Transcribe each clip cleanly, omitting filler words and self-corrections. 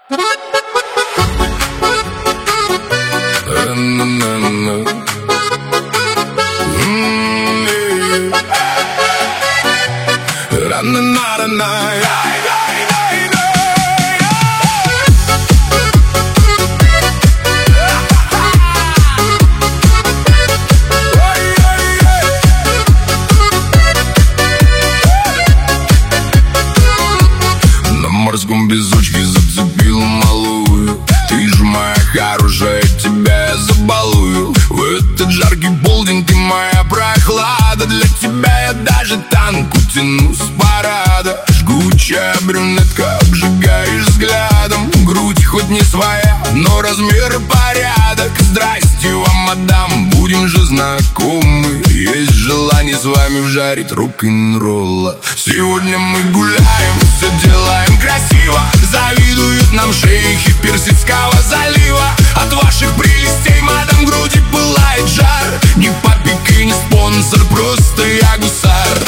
На морском песочке зацепил малую. Ты ж моя хорошая, тебя я забалую. В этот жаркий полдень ты моя прохлада. Для тебя я даже танк утяну с парада. Жгучая брюнетка, обжигаешь взглядом. Грудь хоть не своя, но размер и порядок. Здрасте вам, мадам, будем же знакомы. Есть желание с вами вжарить рок-н-ролла. Сегодня мы гуляем, все делаем красиво. Завидуют нам шейхи Персидского залива. От ваших прелестей, мадам, груди пылает жар. Не папик и не спонсор, просто я гусар.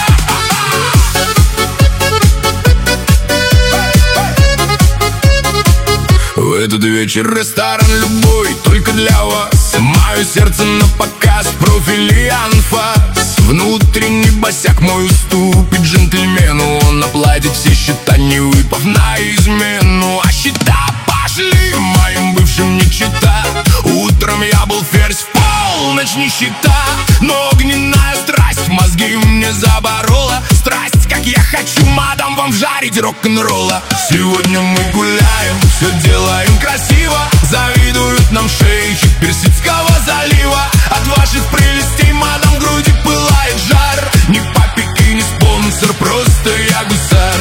В этот вечер ресторан любой, только для вас. Мое сердце на показ, профиль и анфас. Внутренний босяк мой уступит джентльмену. Он оплатит все счета, не выпав на измену. А счета пошли моим бывшим не чита. Утром я был ферзь, в полночь нищета. Но огненная страсть мозги мне заборола. Страсть, как я хочу, мадам, вам вжарить рок-н-ролла. Сегодня мы гуляем, все делаем красиво. Завидуют нам шейхи Персидского залива. От ваших прелестей, мадам, груди пылает жар. Не папик и не спонсор, просто я гусар.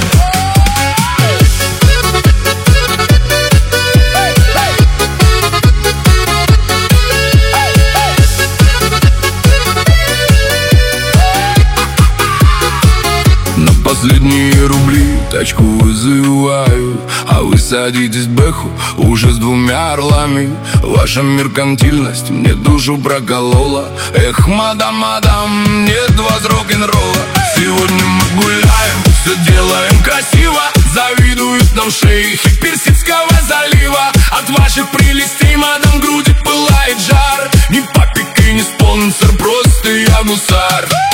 Последние рубли тачку вызываю, а вы садитесь бэху уже с 2 орлами. Ваша меркантильность мне душу проколола. Эх, мадам, мадам, нет вас рок-н-ролла. Сегодня мы гуляем, все делаем красиво. Завидуют нам шейхи Персидского залива. От ваших прелестей, мадам, груди пылает жар. Не папик и не спонсор, просто я гусар.